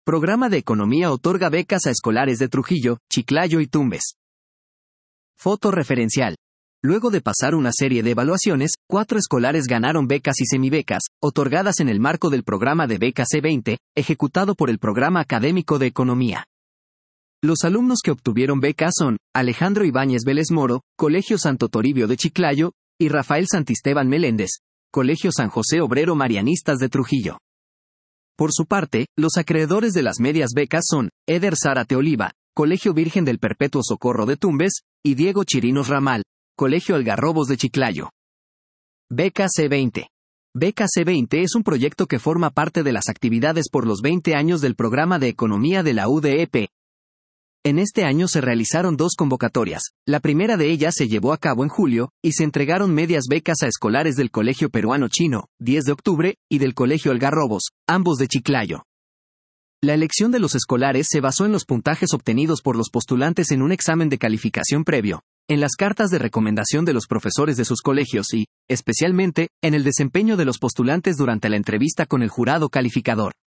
Programa de Economía otorga becas a escolares de Trujillo, Chiclayo y Tumbes. Foto referencial. Luego de pasar una serie de evaluaciones, 4 escolares ganaron becas y semibecas, otorgadas en el marco del programa de Beca C20, ejecutado por el Programa Académico de Economía. Los alumnos que obtuvieron becas son Alejandro Ibáñez Vélez Moro, Colegio Santo Toribio de Chiclayo, y Rafael Santisteban Meléndez, Colegio San José Obrero Marianistas de Trujillo. Por su parte, los acreedores de las medias becas son Eder Zárate Oliva, Colegio Virgen del Perpetuo Socorro de Tumbes, y Diego Chirinos Ramal, Colegio Algarrobos de Chiclayo. Beca C20. Beca C20 es un proyecto que forma parte de las actividades por los 20 años del Programa de Economía de la UDEP. En este año se realizaron 2 convocatorias, la primera de ellas se llevó a cabo en julio, y se entregaron medias becas a escolares del Colegio Peruano Chino, 10 de octubre, y del Colegio Algarrobos, ambos de Chiclayo. La elección de los escolares se basó en los puntajes obtenidos por los postulantes en un examen de calificación previo, en las cartas de recomendación de los profesores de sus colegios y, especialmente, en el desempeño de los postulantes durante la entrevista con el jurado calificador.